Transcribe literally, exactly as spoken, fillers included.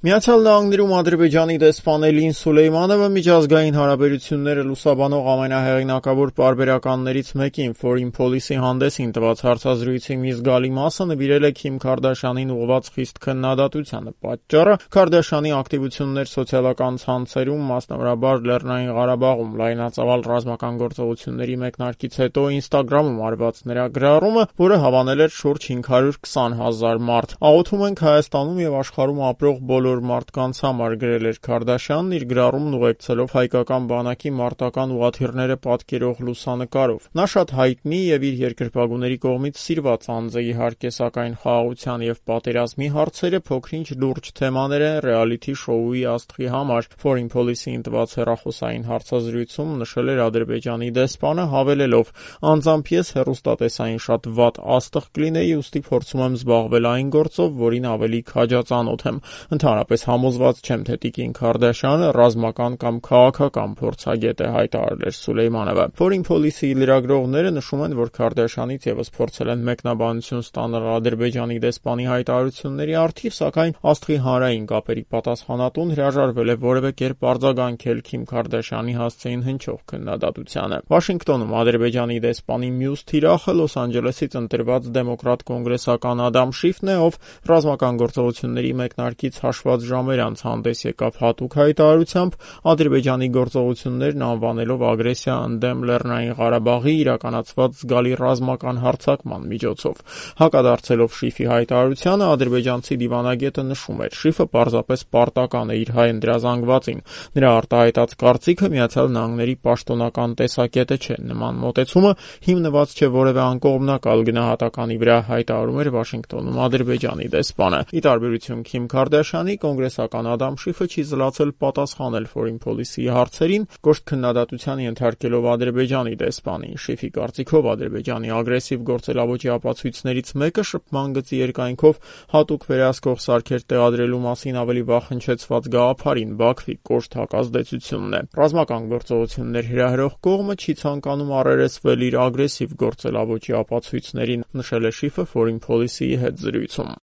Միացյալ Նահանգներում Ադրբեջանի դեսպան Էլին Սուլեյմանովը միջազգային հարաբերությունները լուսաբանող ամենահեղինակավոր պարբերականներից մեկին Foreign Policy հանդեսին տված հարցազրույցի մի զգալի մասը նվիրել է Քիմ Քարդաշյանին ուղղված խիստ քննադատությանը։ Պատճառը Քարդաշյանի ակտիվություններ սոցիալական ցանցերում, մասնավորաբար Լեռնային Ղարաբաղում լայնածավալ ռազմական գործողությունների մեկնարկից հետո Instagram-ում արված նրա գրառումը, որը հավանել էր շուրջ հինգ հարյուր քսան հազար մարդ։ Աղոթում ենք Հայաստանում եւ աշխարհում ապրող բոլոր մարդկանց համար, գրել էր Քարդաշյանն իր գրառումն ուղեկցելով հայկական բանակի մարտական ուղղաթիռները պատկերող լուսանկարով։ Նա շատ հայտնի եւ իր երկրպագուների կողմից սիրված անձ է, իհարկե, սակայն խաղաղության եւ պատերազմի հարցերը փոքր-ինչ լուրջ թեմաներ են ռեալիթի շոուի աստղի համար։ Foreign Policy-ին տված հեռախոսային հարցազրույցում նշել էր Ադրբեջանի դեսպանը, հավելելով. «Անձամբ ես հեռուստատեսային շատ վատ աստղ կլինեի, ուստի փորձում եմ զբաղվել այն գործով, որին ավելի քաջածանոթ եմ։ Ընդհանրապես համոզված չեմ, թե տիկին Քարդաշյանը ռազմական կամ քաղաքական փորձագետ է», հայտարարել էր Սուլեյմանովը։ Foreign Policy-ի լրագրողները նշում են, որ Քարդաշյանից եւս փորձել են մեկնաբանություն ստանալ Ադրբեջանի դեսպանի հայտարարությունների առթիվ, սակայն աստղի հանրային կապերի պատասխանատուն հրաժարվել է որևէ կերպ արձագանքել Քիմ Քարդաշյանի հասցեին հնչող քննադատությանը։ Վաշինգտոնում Ադրբեջանի դեսպանի մյուս թիրախը Լոս Անջելեսից ընտրված դեմոկրատ կոնգրեսական Ադամ Շիֆն է, ով ռազմական գործողությունների մեկնարկից հաշված ժամեր անց հանդես եկավ հատուկ հայտարարությամբ, Ադրբեջանի գործողություններն անվանելով ագրեսիա ընդդեմ Լեռնային Ղարաբաղի իրականացված զգալի ռազմական հարձակման միջոցով։ Հակադարձելով Շիֆի հայտարարությանը, ադրբեջանցի դիվանագետը նշում էր. «Շիֆը պարզապես պարտական է իր հայ ընդրազանգվածին։ Նրա արտահայտած կարծիքը Միացյալ Նահանգների պաշտոնական տեսակետը չէ։ Նման մոտեցումը հիմնված չէ որևէ անկողմնակալ գնահատականի վրա», հայտարարում էր Վաշինգտոնում Ադրբեջանի դեսպանը։ Ի տարբերություն Քիմ Քարդաշյանի, կոնգրեսական Ադամ Շիֆը չի զլացել պատասխանել Foreign Policy-ի հարցերին, կոշտ քննադատության ենթարկելով Ադրբեջանի դեսպանին։ Շիֆի կարծիքով Ադրբեջանի ագրեսիվ գործելավոճի ապացույցներից մեկը շփման գծի երկայնքով հատուկ վերահսկող սարքեր տեղադրելու մասին ավելի վաղ հնչեցված գաղափարին Բաքվի կոշտ հակազդեցությունն է։ Ռազմական գործողություններ հրահրող կողմը չի ցանկանում առերեսվել իր ագրեսիվ գործելավոճի ապացույցներին, նշել է Շիֆը Foreign Policy-ի հետ զրույցում։